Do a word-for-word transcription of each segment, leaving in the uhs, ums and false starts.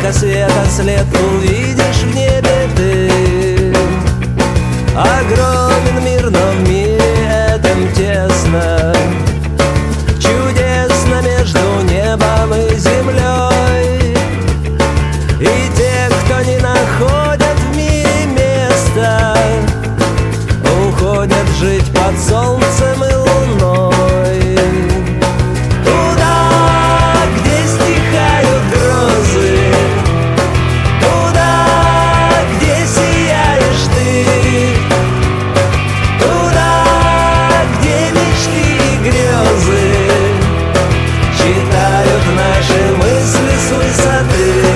только света след увидишь в небе ты. Огромен мир, но в мире этом тесно, чудесно между небом и землей. И те, кто не находят в мире места, уходят жить под солнцем и луной. Туда, где стихают грозы, туда, где сияешь ты, туда, где мечты и грезы читают наши мысли с высоты.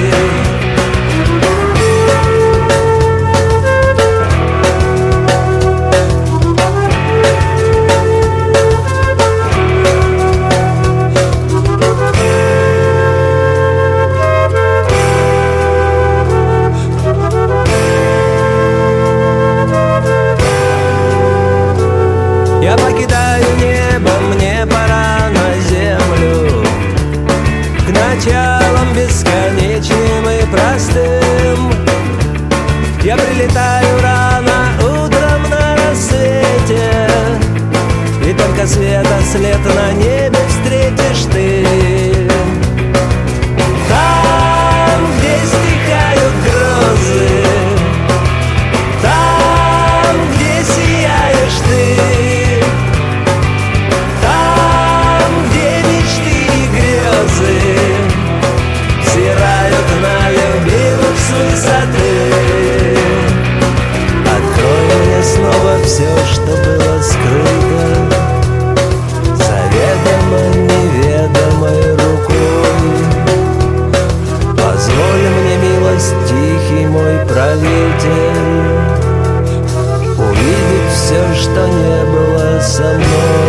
Я покидаю небо, мне пора на землю, к началам бесконечным и простым. Я прилетаю рано утром на рассвете, и только света след на небе встретишь ты. Там, где стихают грозы, там, где сияешь ты, на любимых с высоты. Открой мне снова все, что было скрыто заведомо неведомой рукой. Позволь мне, милость, тихий мой правитель, увидеть все, что не было со мной.